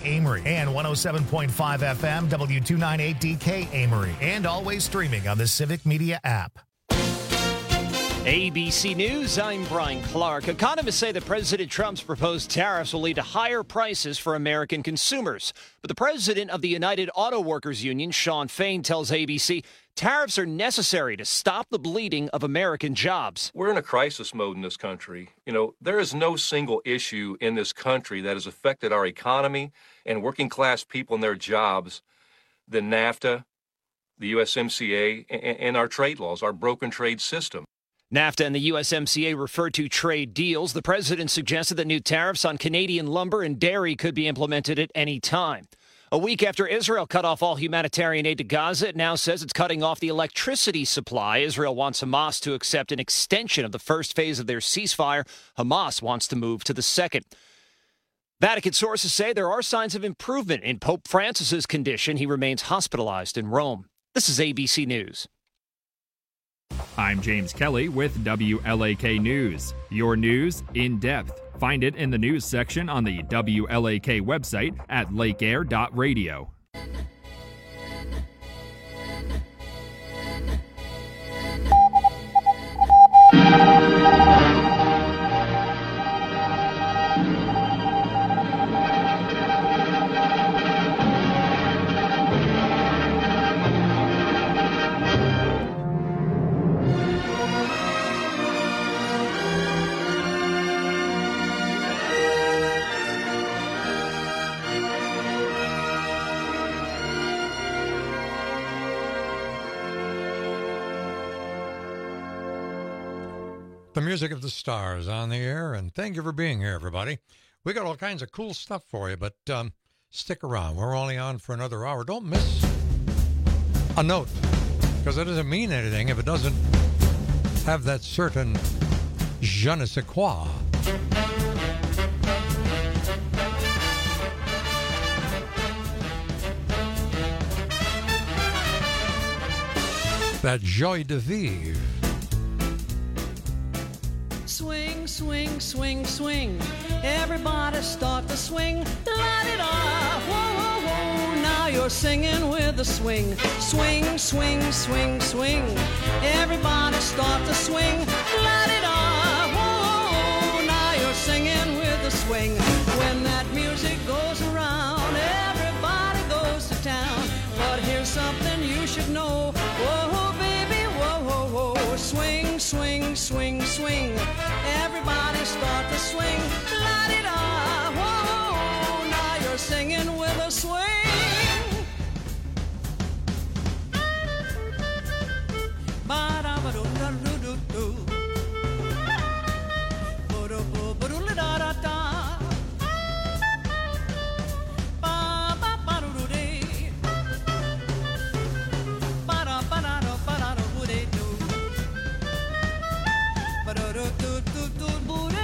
Amory, and 107.5 FM W298DK Amory, and always streaming on the Civic Media app. ABC News, I'm Brian Clark. Economists say that President Trump's proposed tariffs will lead to higher prices for American consumers. But the president of the United Auto Workers Union, Shawn Fain, tells ABC tariffs are necessary to stop the bleeding of American jobs. We're in a crisis mode in this country. There is no single issue in this country that has affected our economy and working class people and their jobs than NAFTA, the USMCA, and our trade laws, our broken trade system. NAFTA and the USMCA refer to trade deals. The president suggested that new tariffs on Canadian lumber and dairy could be implemented at any time. A week after Israel cut off all humanitarian aid to Gaza, it now says it's cutting off the electricity supply. Israel wants Hamas to accept an extension of the first phase of their ceasefire. Hamas wants to move to the second. Vatican sources say there are signs of improvement in Pope Francis's condition. He remains hospitalized in Rome. This is ABC News. I'm James Kelly with WLAK News. Your news in depth. Find it in the news section on the WLAK website at lakeair.radio. The music of the stars on the air, and thank you for being here, everybody. We got all kinds of cool stuff for you, but stick around. We're only on for another hour. Don't miss a note, because it doesn't mean anything if it doesn't have that certain je ne sais quoi. That joie de vivre. Swing, swing, swing, swing. Everybody start to swing. La-di-da. Whoa, whoa, whoa. Now you're singing with the swing. Swing, swing, swing, swing. Everybody start to swing. La-di-da. Whoa, now you're singing with the swing. When that music goes around, everybody goes to town. But here's something you should know. Whoa, baby, whoa, whoa, whoa. Swing, swing, swing, swing. Everybody start to swing. La-di-da. Whoa, now you're singing with a swing. Ba-da-ba-do-da-do-do-do. Ba-da-ba-ba-do-la-da-da-da. Ba-ba-ba-do-do-dee. Ba-da-ba-da-do-ba-da-do-do-dee-do. Ba-da-do-do-do-do-do-dee.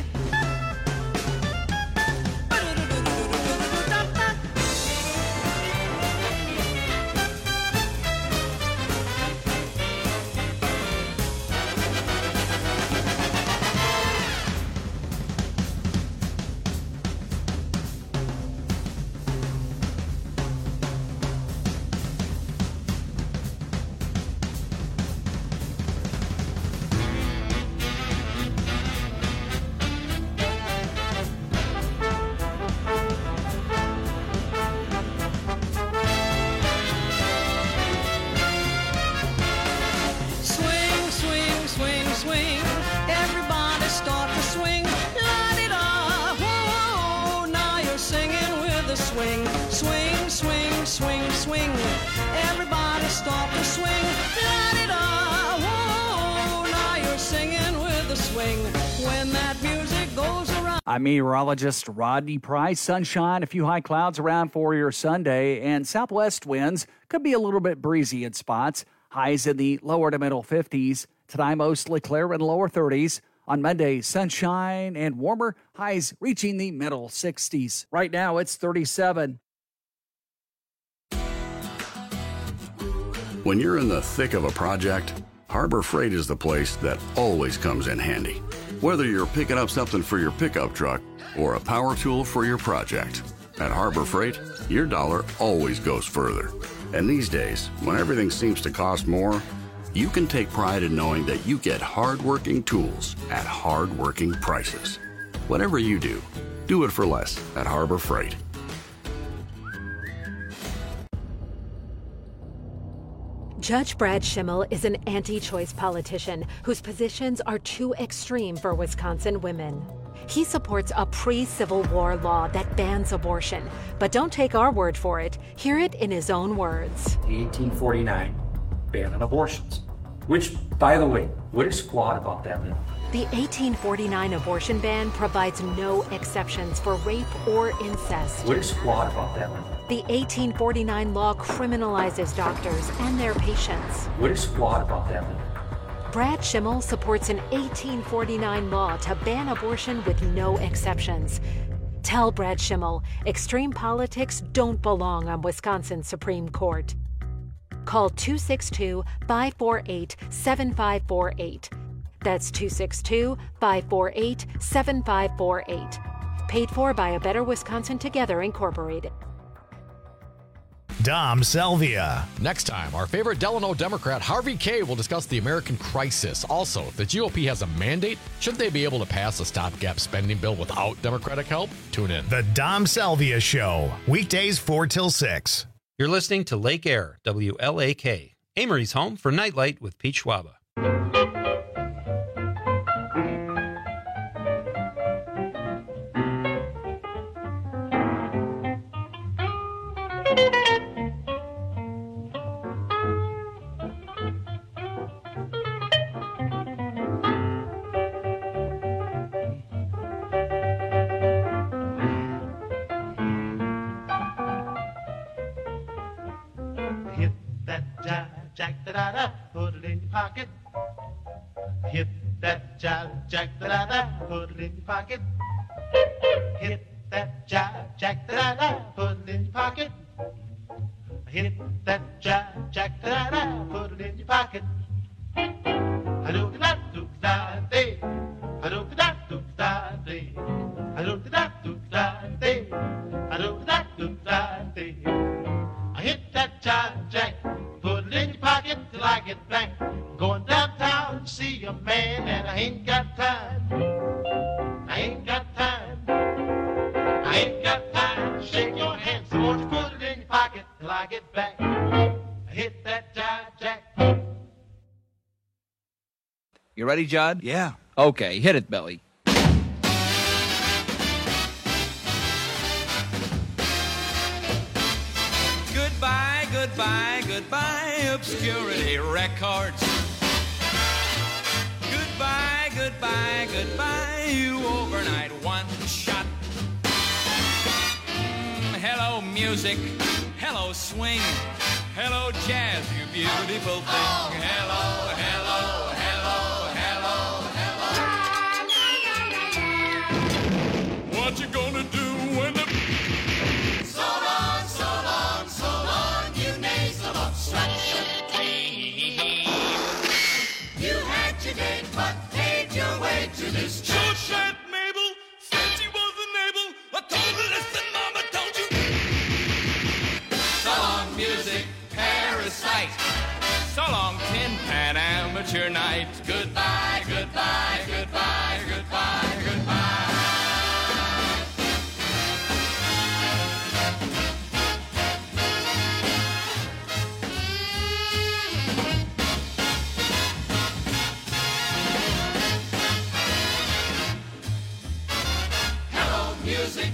Swing, everybody start to swing. La-di-da, whoa, now you're singing with the swing. When that music goes around. I'm meteorologist Rodney Price. Sunshine, a few high clouds around for your Sunday, and southwest winds could be a little bit breezy in spots. Highs in the lower to middle 50s. Tonight, mostly clear in the lower 30s. On Monday, sunshine and warmer, highs reaching the middle 60s. Right now, it's 37. When you're in the thick of a project, Harbor Freight is the place that always comes in handy. Whether you're picking up something for your pickup truck or a power tool for your project, At Harbor Freight, your dollar always goes further. And these days, when everything seems to cost more, you can take pride in knowing that you get hard-working tools at hard-working prices. Whatever you do, do it for less at Harbor Freight. Judge Brad Schimmel is an anti-choice politician whose positions are too extreme for Wisconsin women. He supports a pre-Civil War law that bans abortion. But don't take our word for it. Hear it in his own words. The 1849 ban on abortions, which, by the way, what is flawed about that law? The 1849 abortion ban provides no exceptions for rape or incest. What is flawed about that law? The 1849 law criminalizes doctors and their patients. What is flawed about that law? Brad Schimmel supports an 1849 law to ban abortion with no exceptions. Tell Brad Schimmel, extreme politics don't belong on Wisconsin's Supreme Court. Call 262-548-7548. That's 262-548-7548. Paid for by A Better Wisconsin Together, Incorporated. Dom Selvia. Next time, our favorite Delano Democrat, Harvey Kaye, will discuss the American crisis. Also, if the GOP has a mandate, shouldn't they be able to pass a stopgap spending bill without Democratic help? Tune in. The Dom Selvia Show, weekdays 4 till 6. You're listening to Lake Air, WLAK, Amory's home for Nightlight with Pete Schwaba. Put it in your pocket. Hit that jive jack da da, put it in your pocket. Hit that jive jack da da, put it in your pocket. Hit that jive jack da da, put it in your pocket. I-do da do da day, I-do da do da day, I-do da do da day, I-do da do da day. I hit that jive jack. Put it in your pocket till I get back. Going downtown to see a man, and I ain't got time. I ain't got time. I ain't got time to shake your hand. So won't you put it in your pocket till I get back? I hit that jive jack. You ready, Judd? Yeah. Okay, hit it, Billy. Goodbye, goodbye, goodbye, Obscurity Records. Goodbye, goodbye, goodbye, you overnight one shot. Hello, music. Hello, swing. Hello, jazz, you beautiful thing. Hello, hello, hello, hello, hello. What you gonna do when the... So long, so long, so long, you nasal obstruction queen. You had your date, but paved your way to this church. So sad, Mabel, said she wasn't able. I told her, listen, Mama, don't you... So long, music, parasite. So long, tin pan, amateur night. Goodbye, goodbye, goodbye, goodbye, goodbye. Music.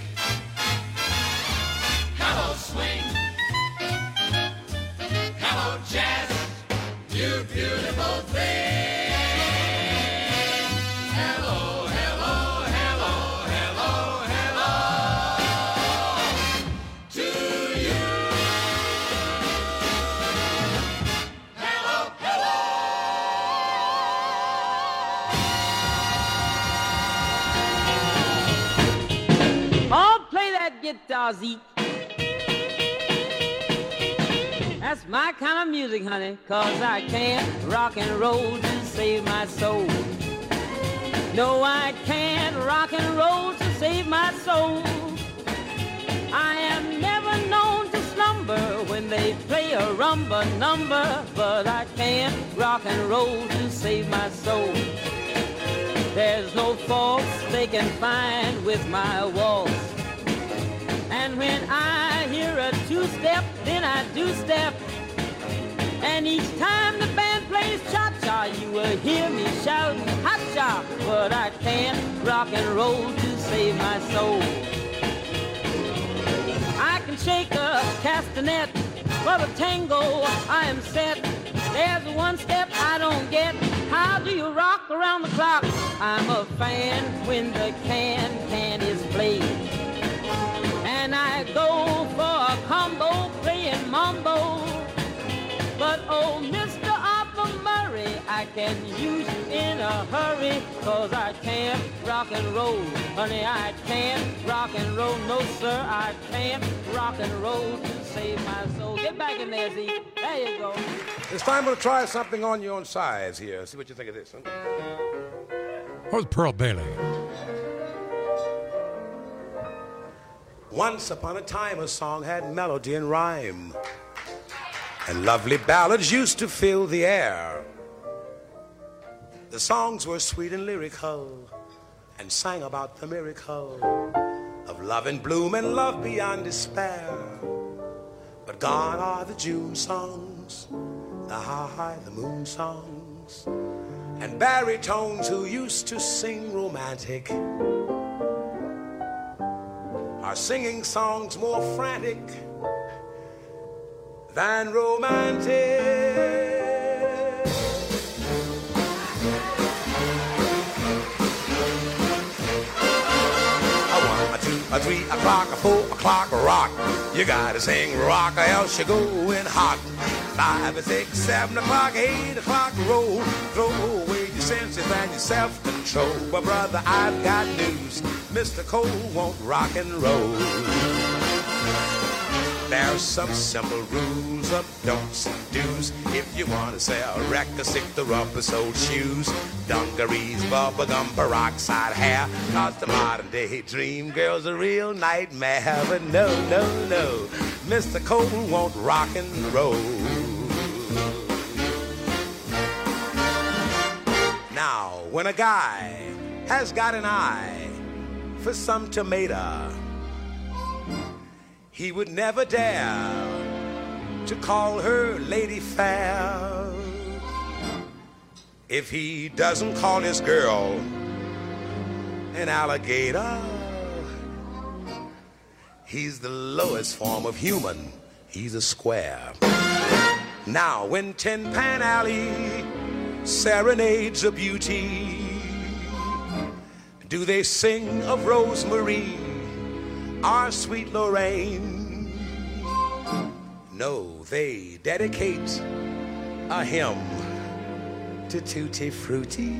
Hello, swing. Hello, jazz. You beautiful thing. Hello, hello, hello, hello, hello. To you. Hello, hello. Oh, play that guitar, Zeke. That's my kind of music, honey, 'cause I can't rock and roll to save my soul. No, I can't rock and roll to save my soul. I number, but I can't rock and roll to save my soul. There's no faults they can find with my waltz. And when I hear a two-step, then I do step. And each time the band plays cha-cha, you will hear me shouting ha-cha. But I can't rock and roll to save my soul. I can shake a castanet, but a tango I am set. There's one step I don't get. How do you rock around the clock? I'm a fan when the can is played. And I go for a combo playing mambo. But oh, Mr. Arthur Murray, I can use you in a hurry, 'cause I can't rock and roll. Honey, I can't rock and roll. No, sir, I can't rock and roll to save my soul. Get back in there, Z. There you go. It's time to try something on your own size here. See what you think of this. Huh? That was Pearl Bailey. Once upon a time, a song had melody and rhyme, and lovely ballads used to fill the air. The songs were sweet and lyrical, and sang about the miracle of love in bloom and love beyond despair. But gone are the June songs, the high, the moon songs, and baritones who used to sing romantic are singing songs more frantic than romantic. A 1, a 2, a 3 o'clock, a 4 o'clock, rock. You gotta sing rock or else you're going hot. 5 and 6, 7 o'clock, 8 o'clock, roll. Throw away your senses and your self-control. But brother, I've got news. Mr. Cole won't rock and roll. There's some simple rules of don'ts and do's. If you want to sell records, stick to rubber-soled shoes, dungarees, bubblegum, peroxide hair. 'Cause the modern day dream girl's a real nightmare. But no, no, no, Mr. Cole won't rock and roll. Now, when a guy has got an eye for some tomato, he would never dare to call her Lady Fair. If he doesn't call his girl an alligator, he's the lowest form of human. He's a square. Now, when Tin Pan Alley serenades a beauty, do they sing of Rosemary, our sweet Lorraine? No, they dedicate a hymn to Tutti Frutti.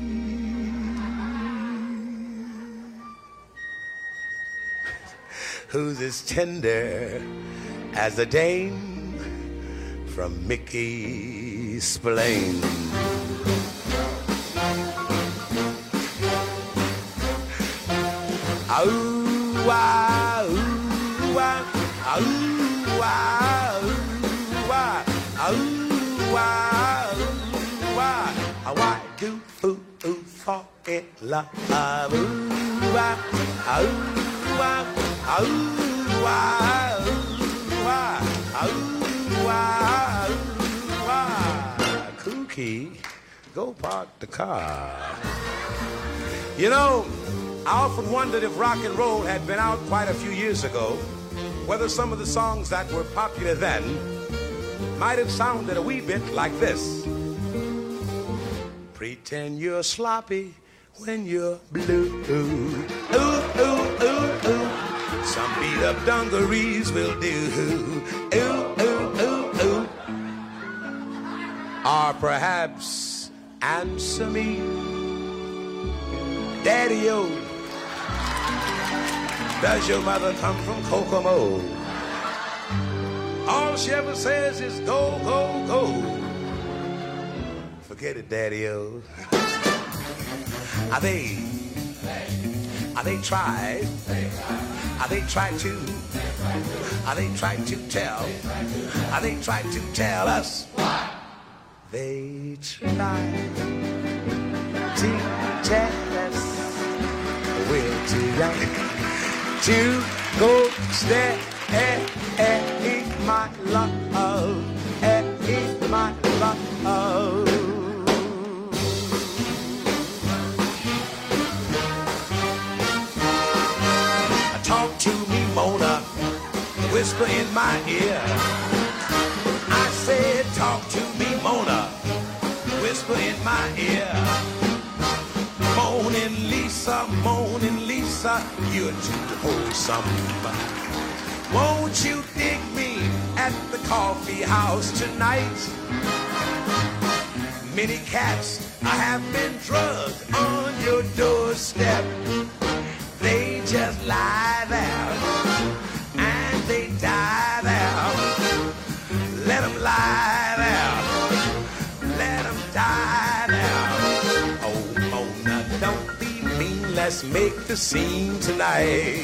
Who's as tender as a dame from Mickey Spillane. Ooh, ah, ooh, ah, ooh, ah, ooh, ah, ooh, ah, ooh, ah. Why do ooh fall in love? Ooh, ah, ooh, ah, ooh, ah, ooh, ah, ooh, ah, ooh, ah. Kooky, go park the car. You know, I often wondered if rock and roll had been out quite a few years ago, whether some of the songs that were popular then might have sounded a wee bit like this. Pretend you're sloppy when you're blue. Ooh, ooh, ooh, ooh. Some beat up dungarees will do. Ooh, ooh, ooh, ooh. Or perhaps answer me, Daddy-o, does your mother come from Kokomo? All she ever says is go, go, go. Forget it, Daddy-o. Are they tried to They tried to tell. They tried to tell us. They tried to tell us we're too young to go stay. My love, my love. Talk to me, Mona, whisper in my ear. I said, talk to me, Mona, whisper in my ear. Moaning Lisa, you're too wholesome. Won't you dig me at the coffee house tonight? Many cats have been drugged on your doorstep. They just lie there and they die there. Let them lie there, let them die there. Oh, Mona, don't be mean, let's make the scene tonight.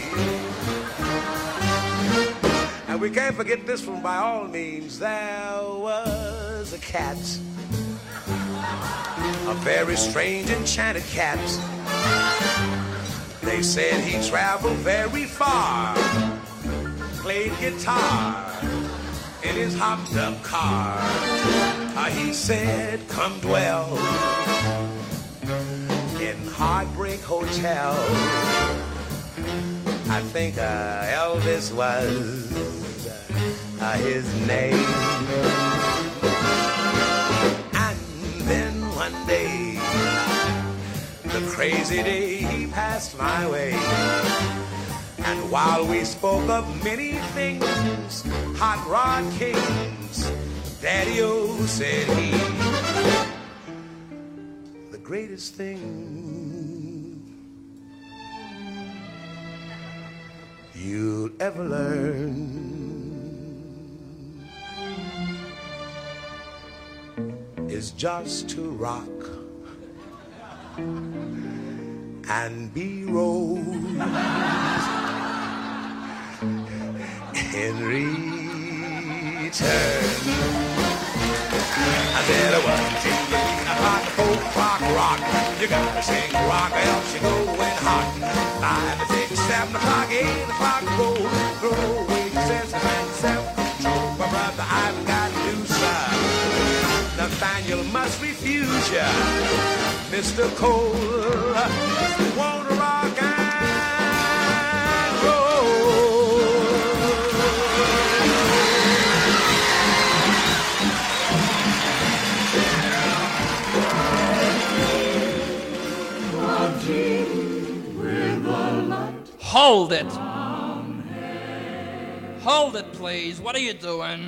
And we can't forget this one by all means. There was a cat, a very strange enchanted cat. They said he traveled very far, played guitar in his hopped up car. He said, come dwell in Heartbreak Hotel. I think Elvis was his name. And then one day, the crazy day, he passed my way. And while we spoke of many things, hot rod kings, Daddy-O said he, the greatest thing you'll ever learn is just to rock and be rolled in return. I said 1, 2, 3 o'clock, 4 o'clock, rock. You gotta sing rock, else you're going hot. 5, 6, 7 o'clock, 8 o'clock, roll, roll, 8, 6, 7, my brother, I've got news, sir. Nathaniel must refuse ya, Mr. Cole. Wanna rock and roll. Hold it. Hold it, please. What are you doing?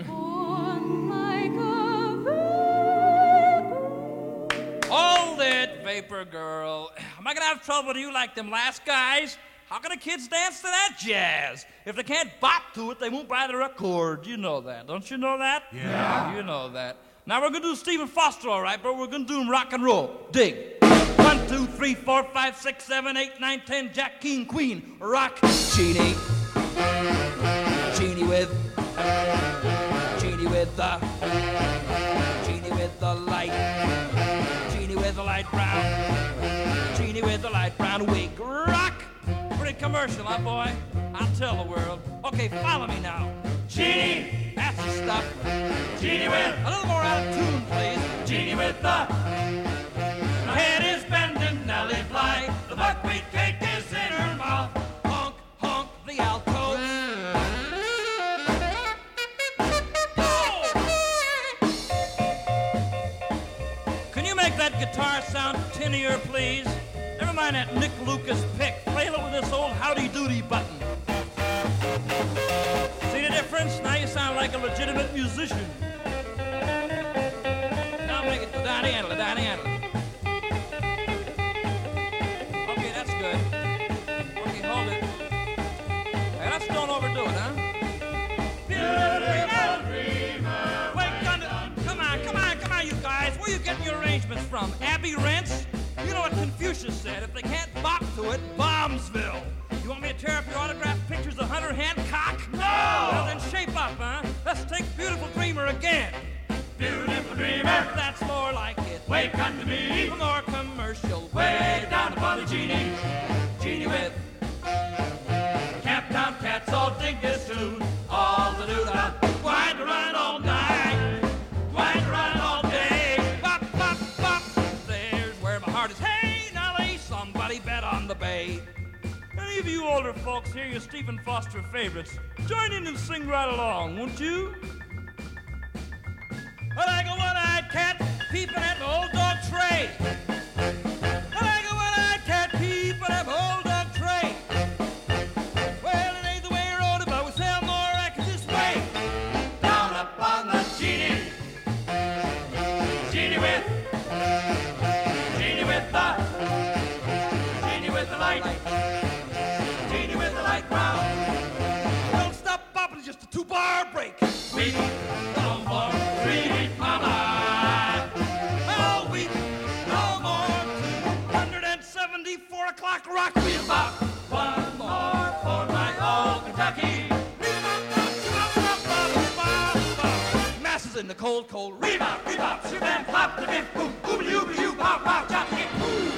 Hold it, Vapor Girl. Am I gonna have trouble with you like them last guys? How can the kids dance to that jazz? If they can't bop to it, they won't buy the record. You know that. Don't you know that? Yeah. You know that. Now we're gonna do Stephen Foster, all right, but we're gonna do him rock and roll. Dig. 1, 2, 3, 4, 5, 6, 7, 8, 9, 10, Jack, King, Queen. Rock. Genie. Genie with the light. Genie with the light brown. Genie with the light brown wig. Rock. Pretty commercial, huh, boy? I'll tell the world. Okay, follow me now. Genie. That's the stuff. Genie with a little more out of tune, please. Genie with the head is bending, Nellie Bly. The buckwheat cake is in her mouth. Honk, honk, the alto. Can you make that guitar sound tinnier, please? Never mind that Nick Lucas pick. Play it with this old howdy doody button. See the difference? Now you sound like a legitimate musician. Now make it Donnie Handler, Donnie Handler. Okay, that's good. Okay, hold it. Hey, let's don't overdo it, huh? Beautiful dreamer. Wait, come on, you guys. Where are you getting your arrangements from? Abbey Rents? You know what Confucius said. If they can't bop to it, Bombsville. You want me to tear up your autographed pictures of Hunter Hancock? No! Well, then shape up, huh? Let's take Beautiful Dreamer again. Beautiful Dreamer, that's more like it. Wake unto me, more commercial. Way down upon the genie, genie with Camptown cats all dig this tune. All the doo-dah, wind around all night, wind around all day. Bop, bop, bop, there's where my heart is. Hey, now lay somebody bet on the bay. Any of you older folks hear your Stephen Foster favorites, join in and sing right along, won't you? Like a one-eyed cat peeping at my old dog Trey. Like a one-eyed cat peeping at my old dog Trey. Well, it ain't the way you wrote it, but we sell more records this way. Down up on the genie, genie with the light, genie with the light crown. Don't stop bopping, it's just a 2-bar break. Sweet, no more, sweet mama. Oh, we no more. 274 o'clock rock. We'll bop one more for my old Kentucky. Masses in the cold, cold. Rebop, rebop, shoot and pop the bip, boom, boom, you, you, pop, pop, chop, hit, boom.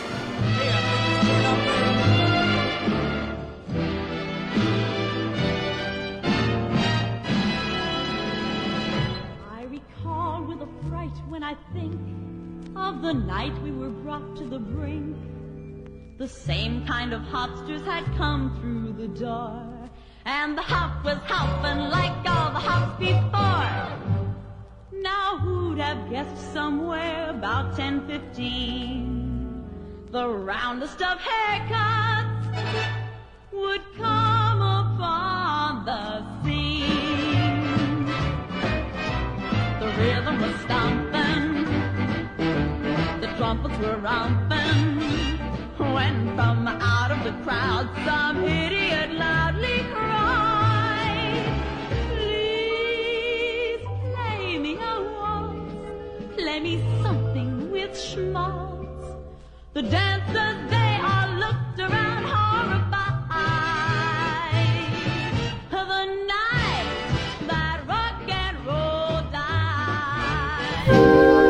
When I think of the night we were brought to the brink, the same kind of hopsters had come through the door, and the hop was hopping like all the hops before. Now who'd have guessed somewhere about 10:15 the roundest of haircuts would come upon the scene. The rhythm was stomping, the trumpets were romping, when from out of the crowd some idiot loudly cried, "Please play me a waltz, play me something with schmaltz." The dancers, they all looked around horrified. The night that rock and roll died.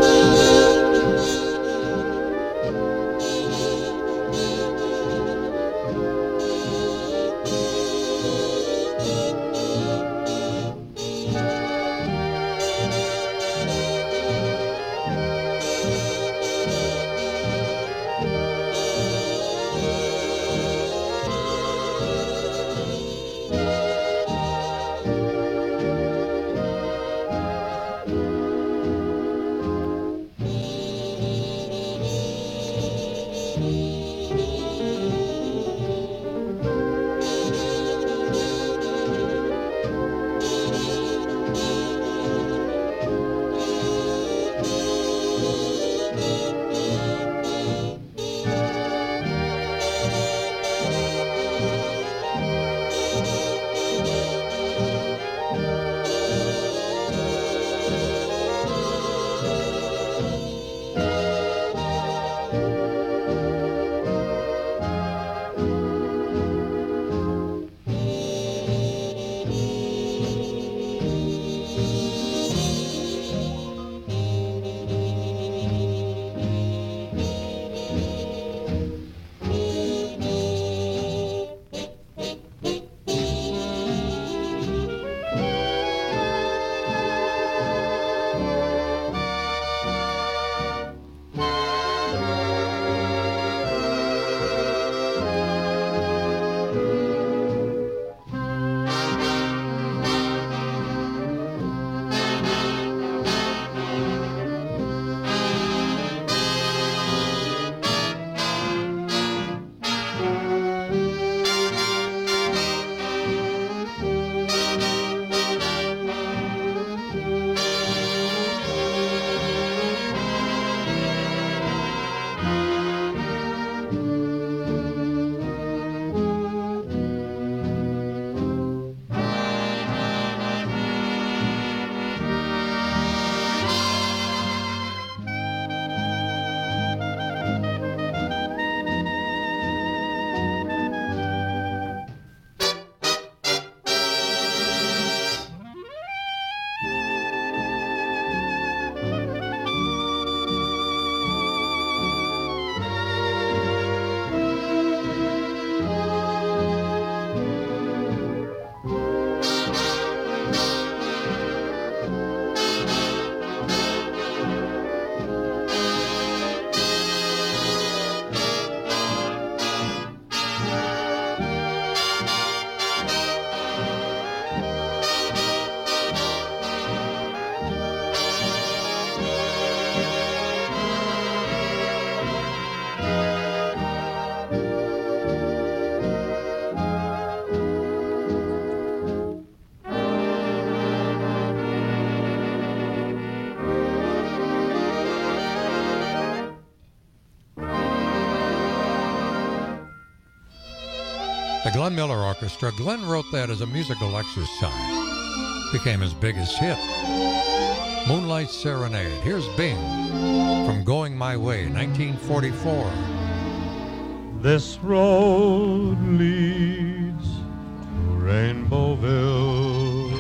The Glenn Miller Orchestra. Glenn wrote that as a musical exercise. Became his biggest hit. Moonlight Serenade. Here's Bing from Going My Way, 1944. This road leads to Rainbowville,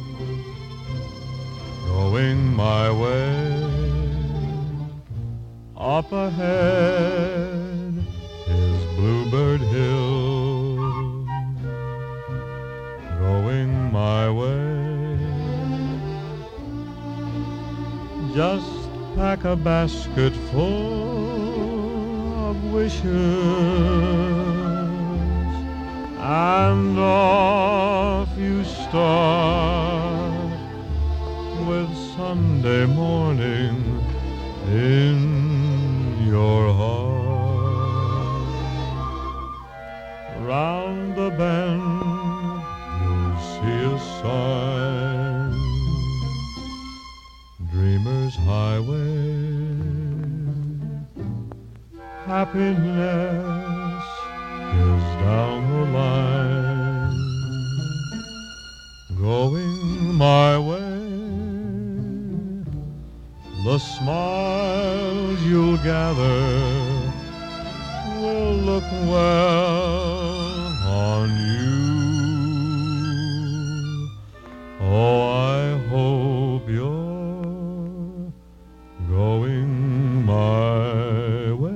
going my way. Up ahead is Bluebird Hill, going my way. Just pack a basket full of wishes, and off you start with Sunday morning in your heart. Round the bend you'll see a sign, Dreamer's Highway. Happiness is down the line, going my way. The smiles you'll gather will look well on you. Oh, I hope you're going my way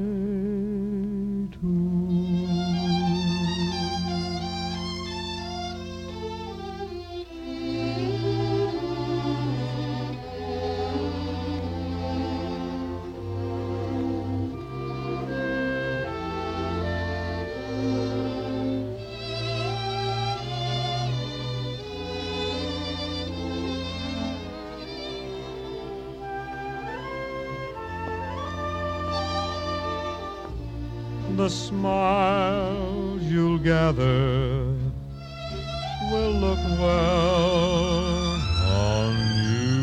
The smiles you'll gather will look well on you.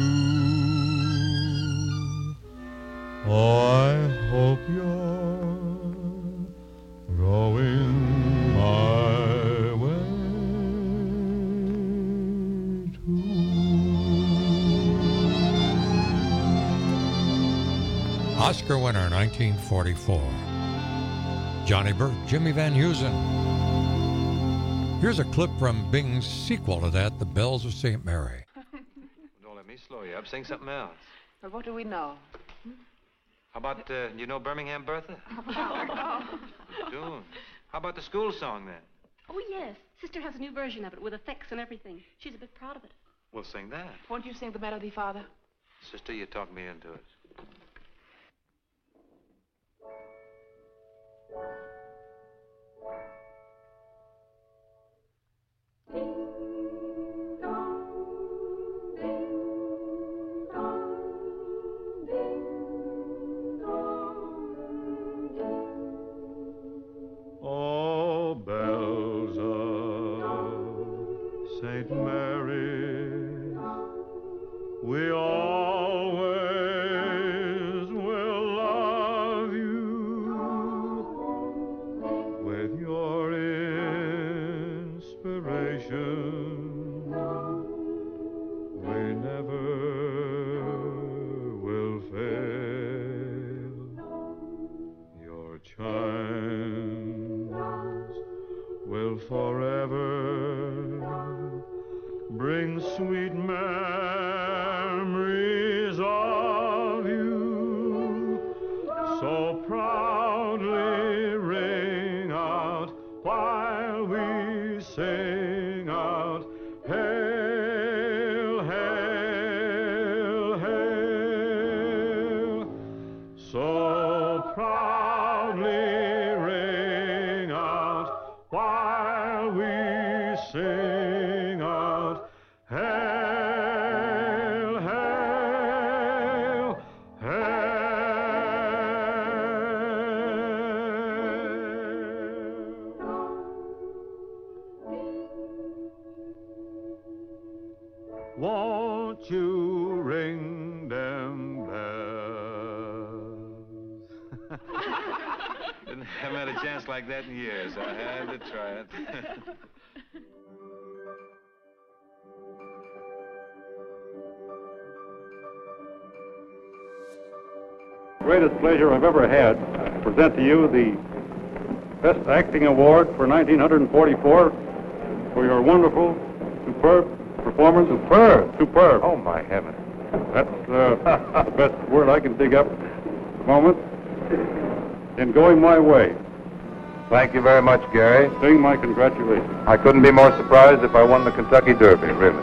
Oh, I hope you're going my way too. Oscar winner, 1944. Johnny Burke, Jimmy Van Heusen. Here's a clip from Bing's sequel to that, The Bells of St. Mary. Don't let me slow you up. Sing something else. Well, what do we know? How about, you know Birmingham Bertha? Tune. How about the school song, then? Oh, yes. Sister has a new version of it with effects and everything. She's a bit proud of it. We'll sing that. Won't you sing the melody, Father? Sister, you talked me into it. Oh, bells of St. Mary, we always will love you with your inspiration. We never will fail. Your chimes will forever bring sweet memories of you. So proudly ring out while we sing out, hail, hail, hail. So proudly ring out while we sing out, hail, hail, hail. Won't you ring them bells? haven't had a chance like that in years. I had to try it. Greatest pleasure I've ever had to present to you the Best Acting Award for 1944 for your wonderful, superb performance. Superb. Oh, my heavens. That's the best word I can dig up at the moment. In Going My Way. Thank you very much, Gary. Sing my congratulations. I couldn't be more surprised if I won the Kentucky Derby, really.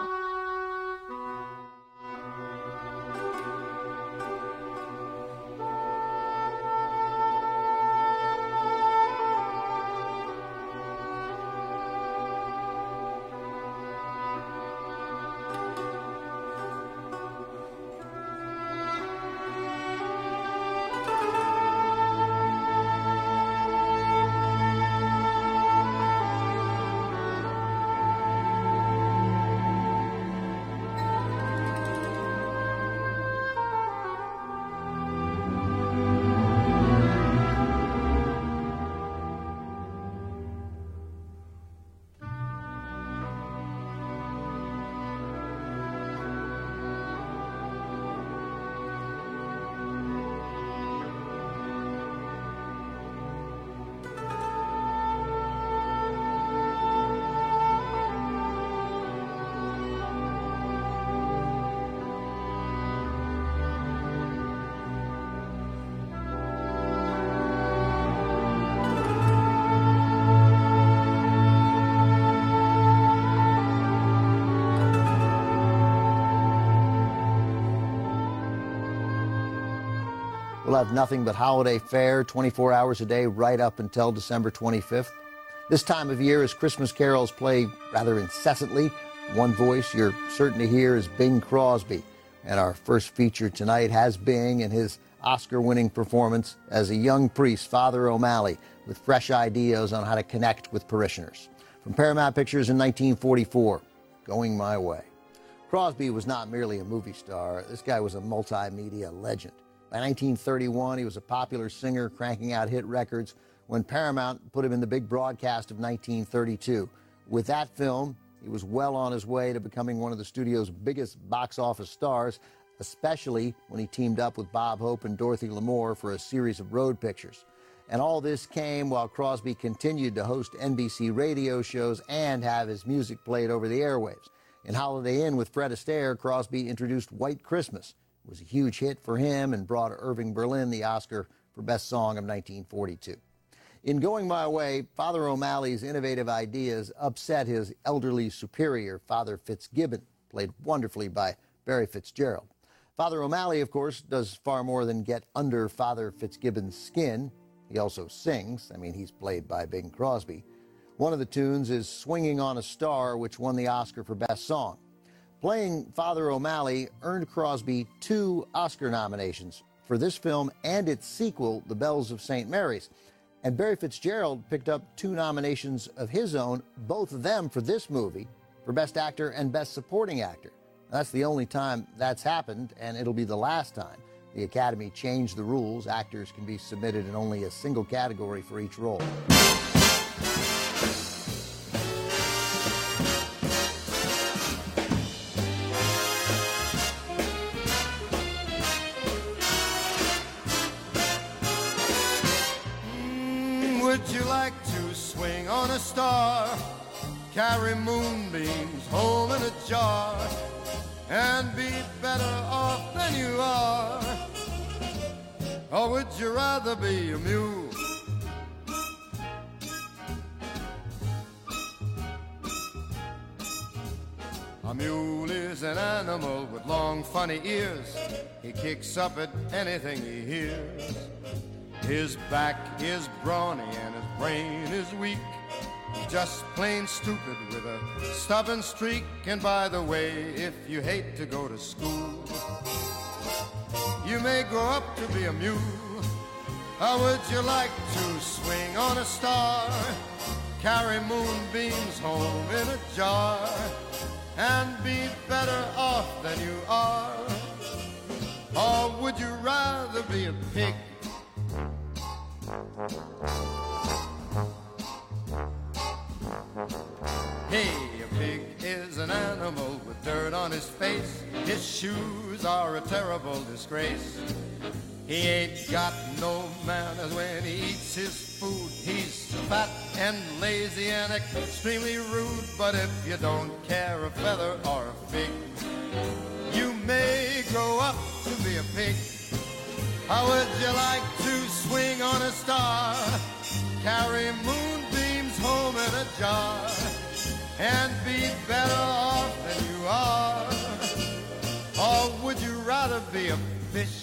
We'll have nothing but holiday fare 24 hours a day right up until December 25th. This time of year, as Christmas carols play rather incessantly, one voice you're certain to hear is Bing Crosby. And our first feature tonight has Bing and his Oscar-winning performance as a young priest, Father O'Malley, with fresh ideas on how to connect with parishioners. From Paramount Pictures in 1944, Going My Way. Crosby was not merely a movie star. This guy was a multimedia legend. By 1931, he was a popular singer cranking out hit records when Paramount put him in the big broadcast of 1932. With that film, he was well on his way to becoming one of the studio's biggest box office stars, especially when he teamed up with Bob Hope and Dorothy Lamour for a series of road pictures. And all this came while Crosby continued to host NBC radio shows and have his music played over the airwaves. In Holiday Inn with Fred Astaire, Crosby introduced White Christmas. It was a huge hit for him and brought Irving Berlin the Oscar for Best Song of 1942. In Going My Way, Father O'Malley's innovative ideas upset his elderly superior, Father Fitzgibbon, played wonderfully by Barry Fitzgerald. Father O'Malley, of course, does far more than get under Father Fitzgibbon's skin. He also sings. He's played by Bing Crosby. One of the tunes is Swinging on a Star, which won the Oscar for Best Song. Playing Father O'Malley earned Crosby 2 Oscar nominations for this film and its sequel, The Bells of St. Mary's. And Barry Fitzgerald picked up 2 nominations of his own, both of them for this movie, for Best Actor and Best Supporting Actor. That's the only time that's happened, and it'll be the last time. The Academy changed the rules. Actors can be submitted in only a single category for each role. Would you like to swing on a star, carry moonbeams home in a jar, and be better off than you are? Or would you rather be a mule? A mule is an animal with long, funny ears. He kicks up at anything he hears. His back is brawny and his brain is weak. He's just plain stupid with a stubborn streak. And by the way, if you hate to go to school, you may grow up to be a mule. How would you like to swing on a star, carry moonbeams home in a jar, and be better off than you are? Or would you rather be a pig, Hey, a pig is an animal with dirt on his face. His shoes are a terrible disgrace. He ain't got no manners when he eats his food. He's fat and lazy and extremely rude. But if you don't care a feather or a fig, you may grow up to be a pig. How would you like to swing on a star, carry moonbeams home in a jar, and be better off than you are? Or would you rather be a fish?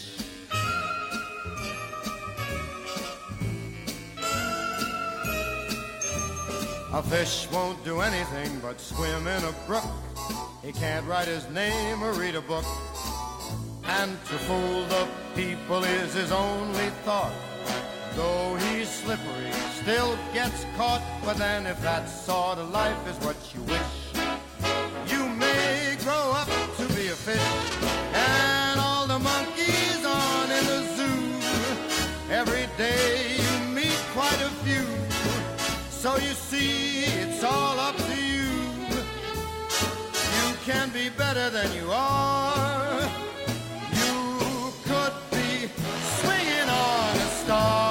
A fish won't do anything but swim in a brook. He can't write his name or read a book. And to fool the people is his only thought. Though he's slippery, still gets caught. But then if that sort of life is what you wish, you may grow up to be a fish. And all the monkeys on in the zoo, every day you meet quite a few. So you see, it's all up to you. You can be better than you are. You could be swinging on a star.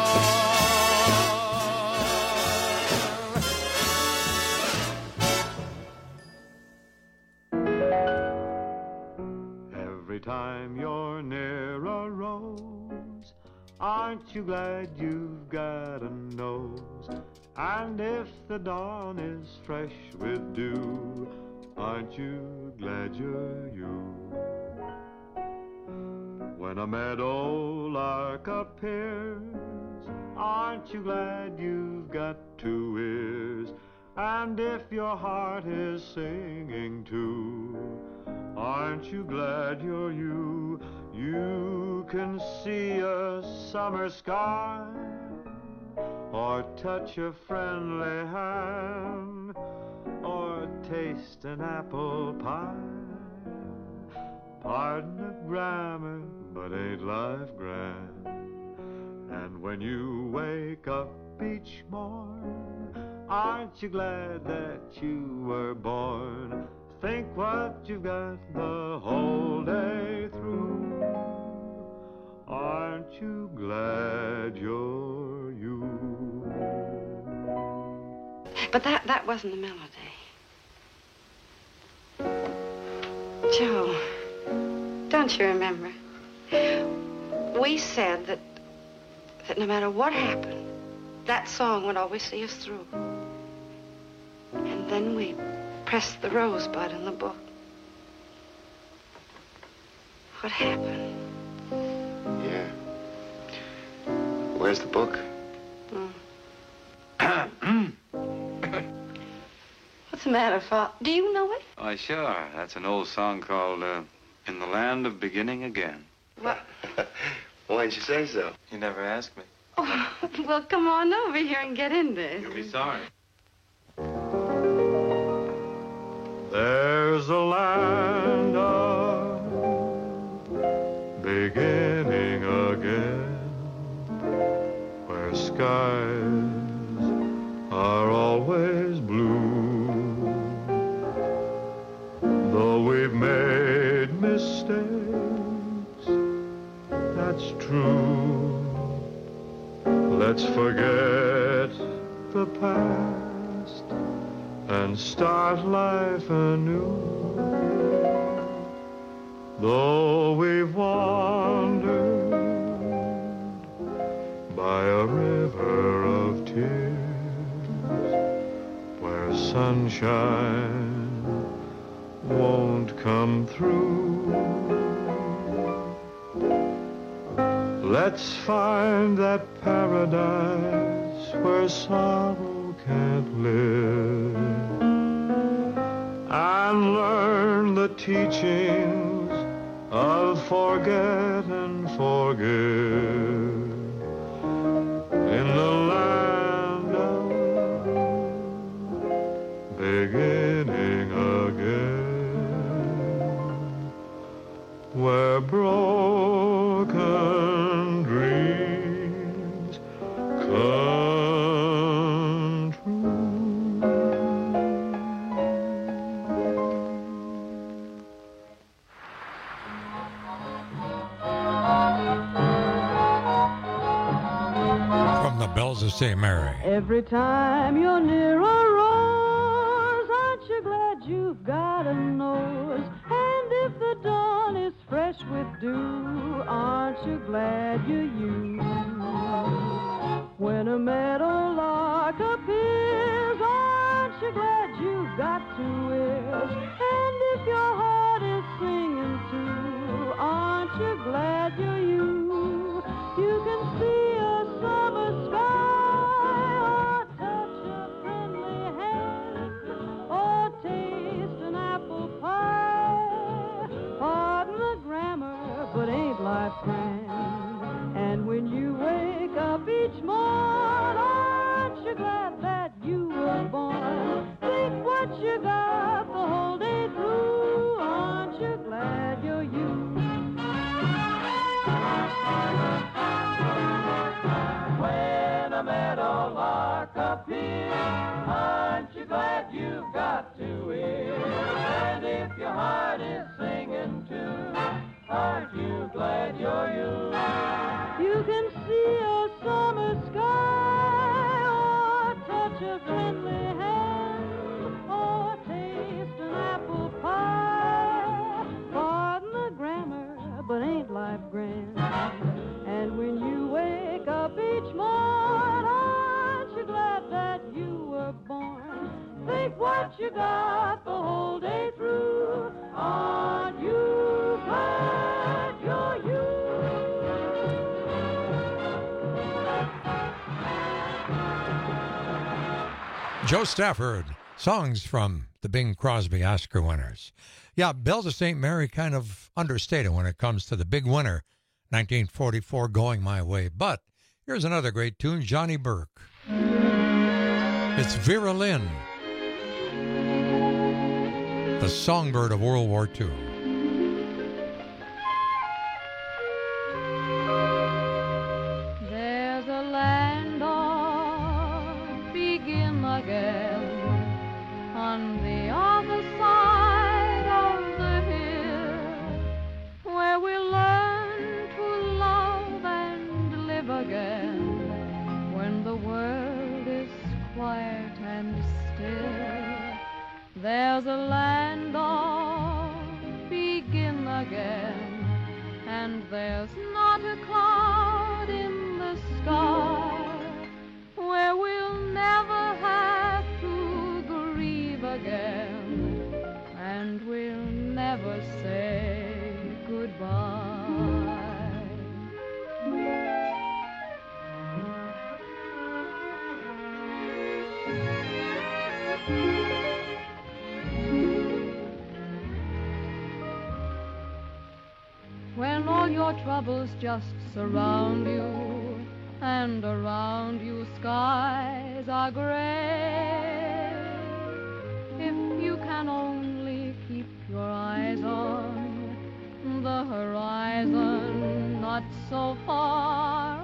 Every time you're near a rose, aren't you glad you've got a nose? And if the dawn is fresh with dew, aren't you glad you're you? When a meadow lark appears, aren't you glad you've got two ears? And if your heart is singing too, aren't you glad you're you? You can see a summer sky, or touch a friendly hand, or taste an apple pie. Pardon the grammar, but ain't life grand? And when you wake up each morn, aren't you glad that you were born? Think what you've got the whole day through. Aren't you glad you're you? But that wasn't the melody. Joe, don't you remember? We said that no matter what happened, that song would always see us through. And then we pressed the rosebud in the book. What happened? Yeah. Where's the book? What's the matter, Fa? Do you know it? Why, sure. That's an old song called In the Land of Beginning Again. What? Why didn't you say so? You never asked me. Oh, well, come on over here and get in there. You'll be sorry. There's a land of beginning again, where skies are always blue. Though we've made mistakes, that's true. Let's forget the past and start life anew. Though we've wandered by a river of tears, where sunshine won't come through, let's find that paradise where sorrow can't live, and learn the teachings of forget and forgive in the land of beginning again, where broken dreams Bells of St. Mary. Every time you're near a rose, aren't you glad you've got a nose? And if the dawn is fresh with dew, aren't you glad you're you? When a meadowlark appears, aren't you glad you've got two ears? And if your heart is singing too, aren't you glad you're you? You can see a summer sky, or touch a friendly hand, or taste an apple pie. Pardon the grammar, but ain't life grand? And when you wake up each morn, aren't you glad that you were born? Think what you got the whole day through, aren't you glad you're you? When a meadowlark appears, aren't you glad you've got two ears? And if your heart is singing too, aren't you glad you're you? You can see a summer sky, or touch a friendly hand, or taste an apple pie. Pardon the grammar, but ain't life grand? And when you wake up each morn, aren't you glad that you were born? Think what you got the whole day through, aren't you glad you're you? Joe Stafford, songs from the Bing Crosby Oscar winners. Yeah, Bells of St. Mary kind of understated when it comes to the big winner, 1944, Going My Way. But here's another great tune, Johnny Burke. It's Vera Lynn, the songbird of World War II. There's a land of begin again on the other side of the hill, where we learn to love and live again when the world is quiet and still. There's a land of begin again, and there's not a cloud in the sky, where we'll never have to grieve again, and we'll never say goodbye. When all your troubles just surround you, and around you skies are gray, if you can only keep your eyes on the horizon, not so far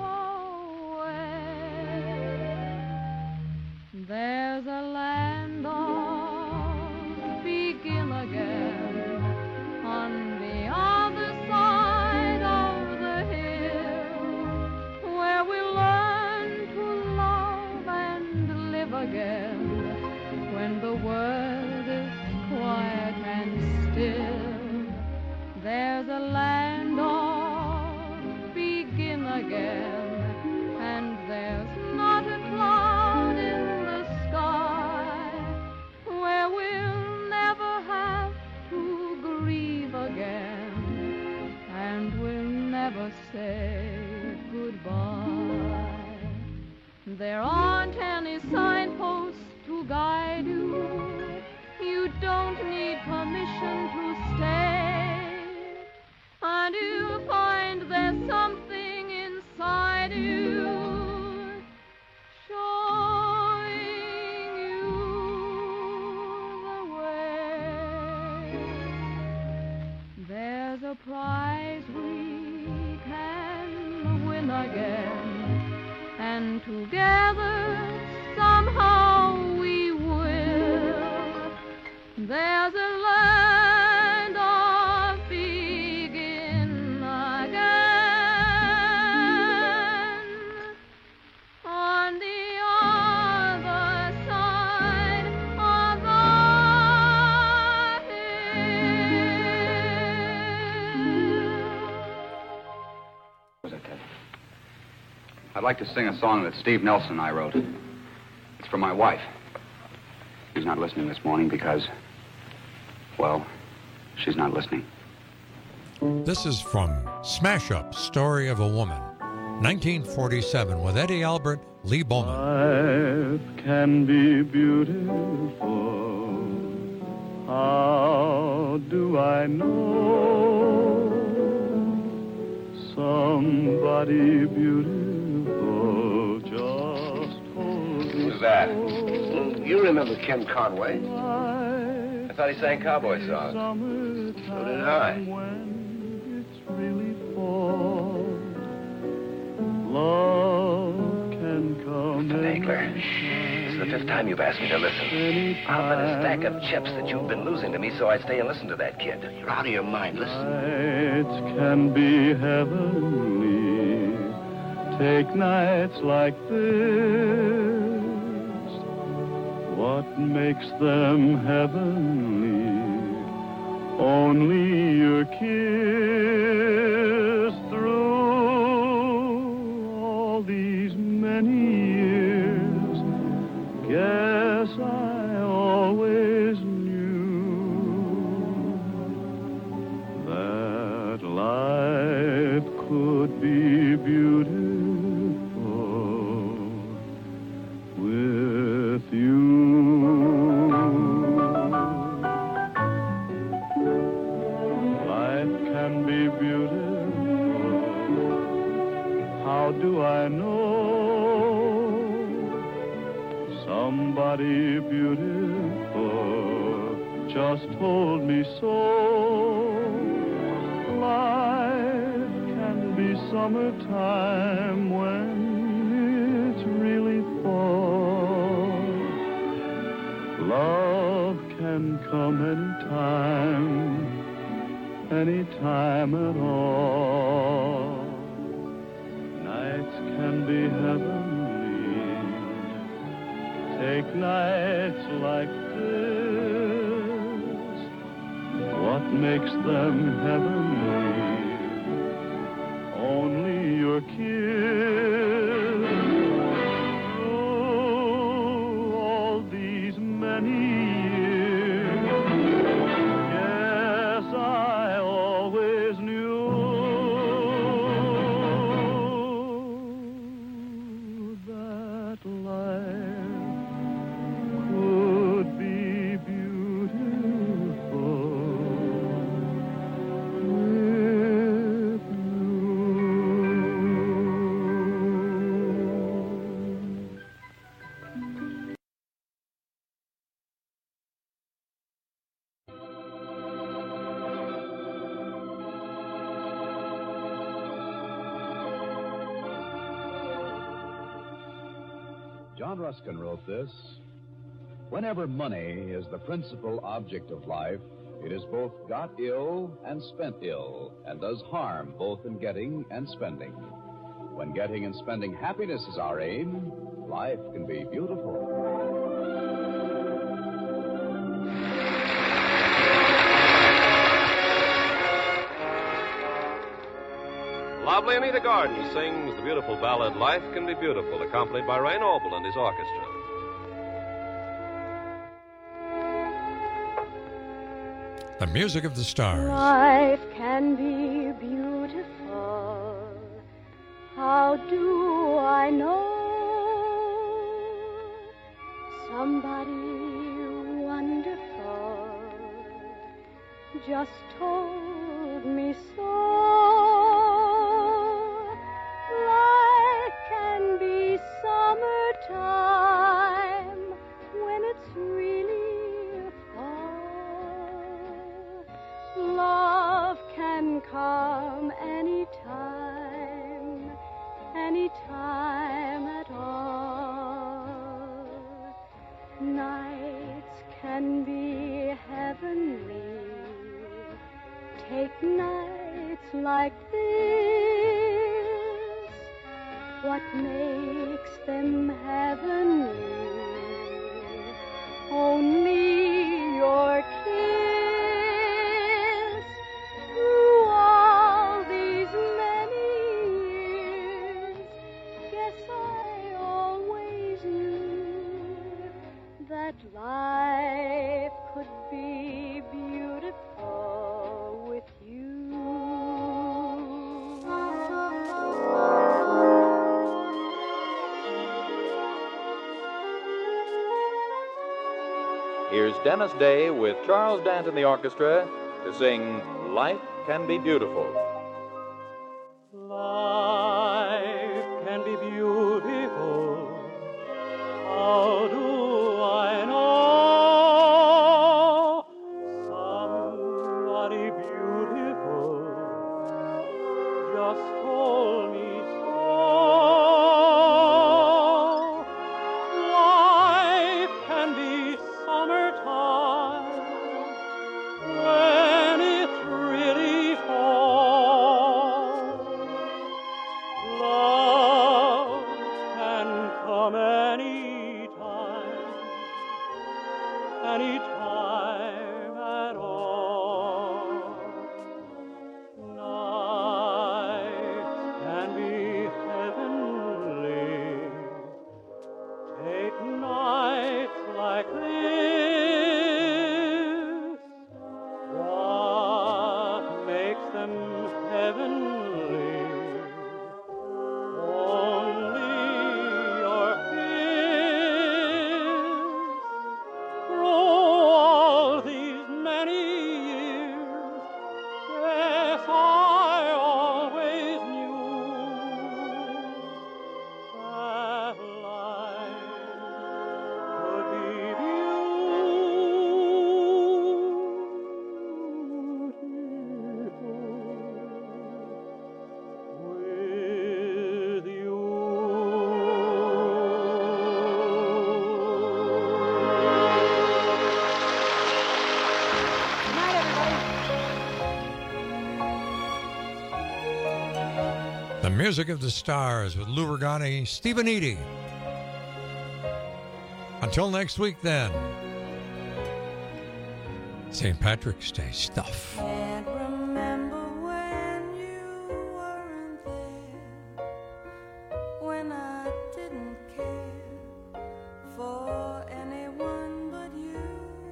away, there's a land of begin again on the other side of the hill, where we learn to love and live again when the world is quiet and still. There's a land of begin again, and there's not a cloud in the sky, where we'll never have to grieve again, and we'll never say goodbye. There aren't any signposts to guide you. You don't need permission to stay, and you'll find there's something inside you showing you the way. There's a prize we can win again, and together somehow we will. There's a land of begin again on the I'd like to sing a song that Steve Nelson and I wrote. It's for my wife. She's not listening this morning because, well, she's not listening. This is from Smash Up, Story of a Woman, 1947, with Eddie Albert, Lee Bowman. Life can be beautiful. How do I know? Somebody beautiful just holds me. Who's that? You remember Ken Conway? I thought he sang cowboy songs. So did I. Love can come. Nagler, this is the 5th time you've asked me to listen. I'll bet a stack of chips that you've been losing to me, so I'd stay and listen to that kid. You're out of your mind. Listen. Nights can be heavenly. Take nights like this. What makes them heavenly? Only your kiss through all these many years. Guess I always knew that life could be beautiful with you. How do I know? Somebody beautiful just told me so. Life can be summertime when it's really fall. Love can come anytime at all. Nights can be heavenly. Take nights like this. What makes them heavenly? Only your kiss. Through all these many years, yes, I always knew that life could be beautiful with John Ruskin wrote this. Whenever money is the principal object of life, it is both got ill and spent ill, and does harm both in getting and spending. When getting and spending happiness is our aim, life can be beautiful. Lovely Anita Gordon sings the beautiful ballad Life Can Be Beautiful, accompanied by Ray Noble and his orchestra. The music of the stars. Life can be beautiful. How do I know? Somebody wonderful just told me so. Life can be summertime when it's really fall. Love can come anytime, anytime at all. Nights can be heavenly. Take nights like this. What makes them heavenly? Only your kiss. Through all these many years, guess Dennis Day with Charles Dant and the orchestra to sing Life Can Be Beautiful. Life can be beautiful. How do I know? Somebody beautiful just told me so. Life can be summertime when it's really fall. Love can come anytime, anytime at all. Nights can be heavenly. Take nights like this. What makes them heavenly? Only your kiss. Through all these many years, yes, I always knew that life could be with you. The Music of the Stars with Lou Regani, Stephen Eady. Until next week, then. St. Patrick's Day stuff. Can't remember when you weren't there, when I didn't care for anyone but you.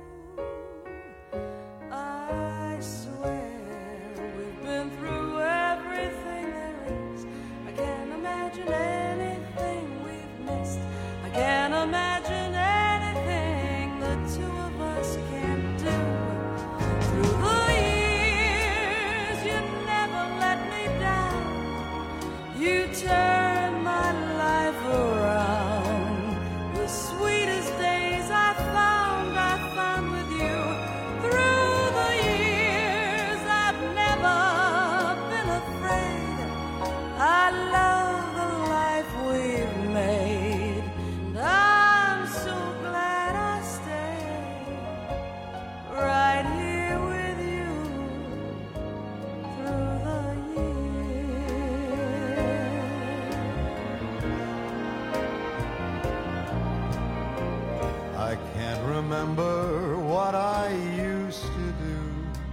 I swear we've been through everything there is. I can't imagine anything we've missed. I can't imagine anything the two of us can do. Through the years, you never let me down. You turned my life around. The sweetest days I found with you. Through the years, I've never been afraid. I love the life we've made, and I'm so glad I stayed right here with you through the years. I can't remember what I used to do,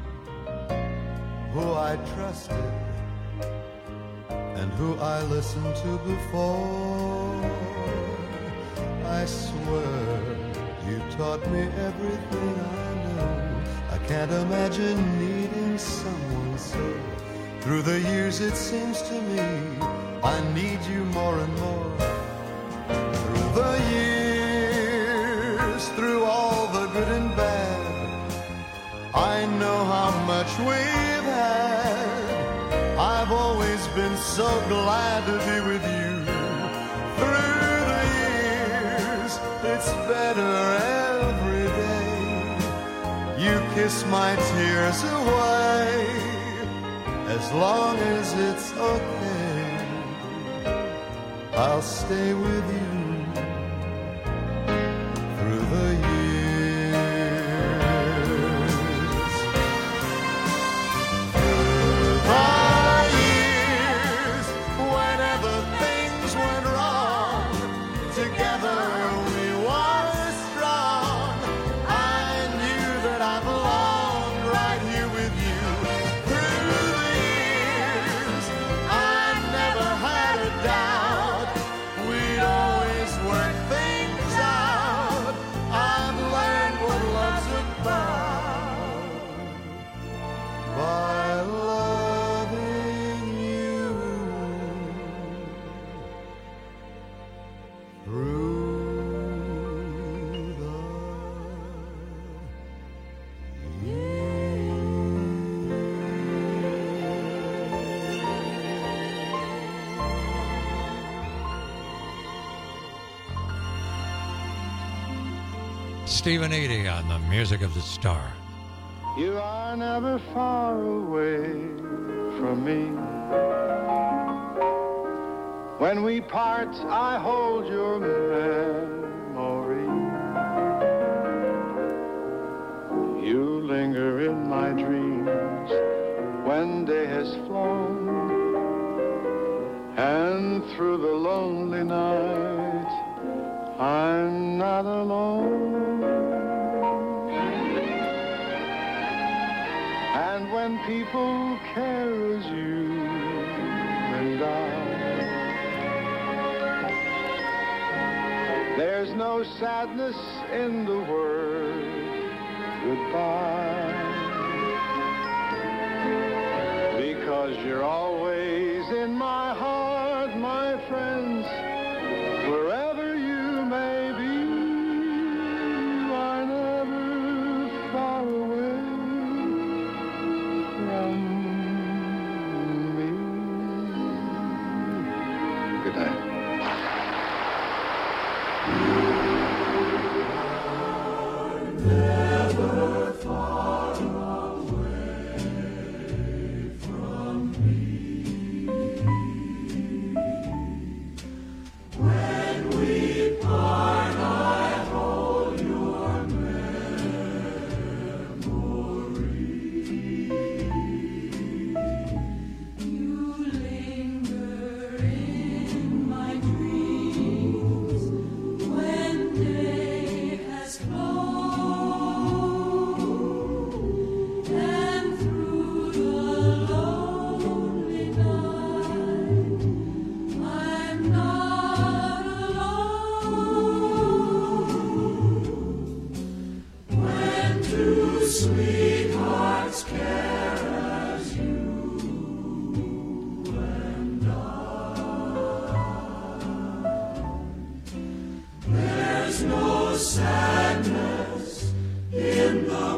who I trusted, and who I listened to before. I swear you taught me everything I know. I can't imagine needing someone so. Through the years it seems to me I need you more and more. Through the years, through all the good and bad, I know how much we've had. I've always been so glad to be with you. Through the years, it's better every day. You kiss my tears away, as long as it's okay. I'll stay with you through the years. Through the years, whenever things went wrong, together we were strong. I knew that I belonged right here with you. Through the years, I never had a doubt we'd always Stephen Eady on the Music of the Star. You are never far away from me. When we part, I hold your memory. You linger in my dreams when day has flown, and through the lonely night, I'm not alone. And when people care as you and I, there's no sadness in the word goodbye, because you're always in my heart, my friends, wherever you may be. You are never far away from me. Good night. Never far away from me. When we part, I hold your memory. You linger in my dreams when day has closed, and through the lonely night, I'm not alone. When two sweethearts care as you and I, there's no sadness in the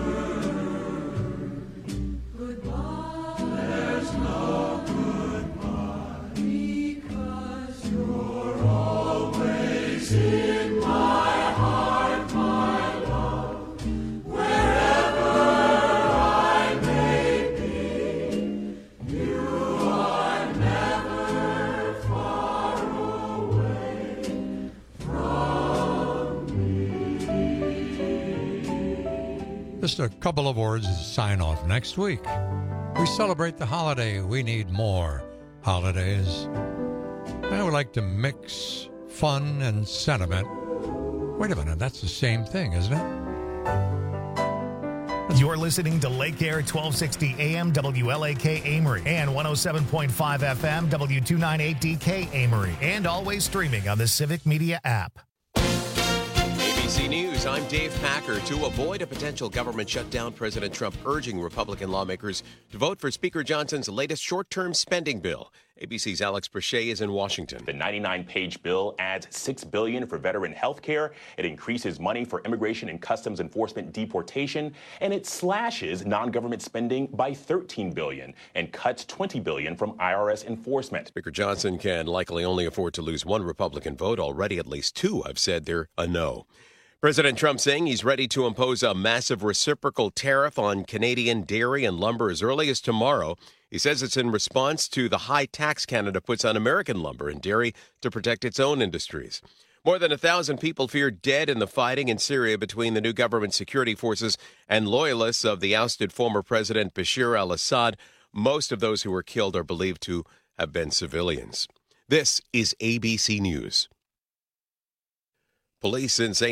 word goodbye. There's no goodbye, because you're always in my heart, my love, wherever I may be. You are never far away from me. Just a couple of words to sign off. Next week, we celebrate the holiday. We need more holidays. I would like to mix fun and sentiment. Wait a minute, that's the same thing, isn't it? You're listening to Lake Air 1260 AM WLAK Amory and 107.5 FM W298DK Amory, and always streaming on the Civic Media app. ABC News, I'm Dave Packer. To avoid a potential government shutdown, President Trump urging Republican lawmakers to vote for Speaker Johnson's latest short-term spending bill. ABC's Alex Brachet is in Washington. The 99-page bill adds $6 billion for veteran health care. It increases money for immigration and customs enforcement deportation, and it slashes non-government spending by $13 billion and cuts $20 billion from IRS enforcement. Speaker Johnson can likely only afford to lose one Republican vote. Already at least two have said they're a no. President Trump saying he's ready to impose a massive reciprocal tariff on Canadian dairy and lumber as early as tomorrow. He says it's in response to the high tax Canada puts on American lumber and dairy to protect its own industries. More than 1,000 people feared dead in the fighting in Syria between the new government security forces and loyalists of the ousted former President Bashar al-Assad. Most of those who were killed are believed to have been civilians. This is ABC News. Police in St.